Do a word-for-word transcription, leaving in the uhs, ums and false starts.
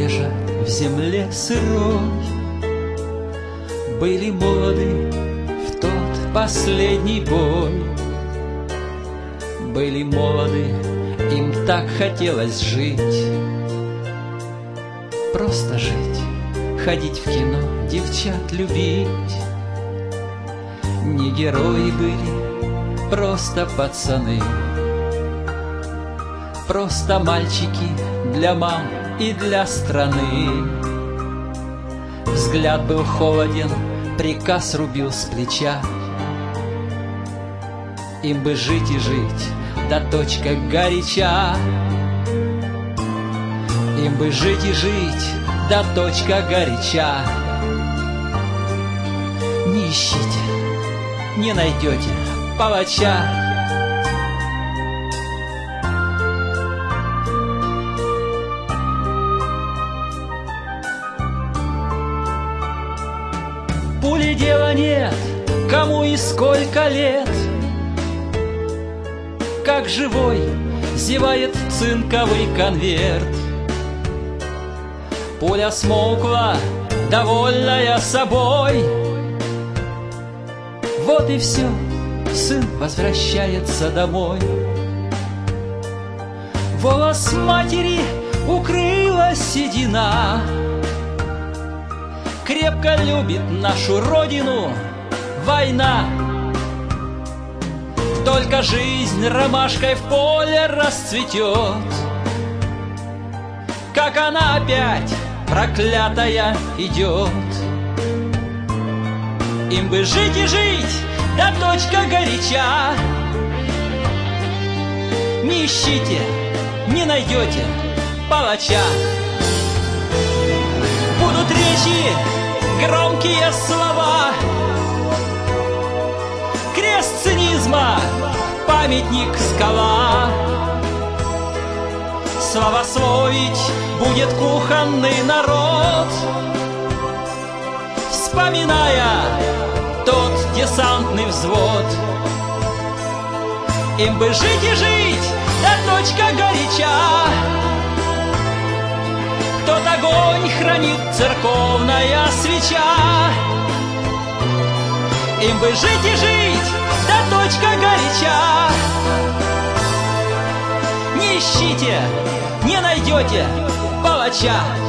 лежат в земле сырой, были молоды в тот последний бой. Были молоды, им так хотелось жить, просто жить, ходить в кино, девчат любить. Не герои были, просто пацаны, просто мальчики для мам и для страны. Взгляд был холоден, приказ рубил с плеча. Им бы жить и жить, да точка горяча. Им бы жить и жить, да точка горяча. Не ищите, не найдете палача. Пули дела нет, кому и сколько лет. Как живой зевает цинковый конверт. Пуля смолкла, довольная собой. Вот и все, сын возвращается домой. Волос матери укрыла седина. Крепко любит нашу родину война. Только жизнь ромашкой в поле расцветет, как она опять, проклятая, идет. Им бы жить и жить, да точка горяча. Не ищите, не найдете палача. Будут речи, громкие слова, крест цинизма, памятник скала. Славословить будет кухонный народ, вспоминая тот десантный взвод. Им бы жить и жить, да точка горяча. Тот огонь хранит церковная свеча. Им бы жить и жить, да точка горяча. Не ищите, не найдете палача.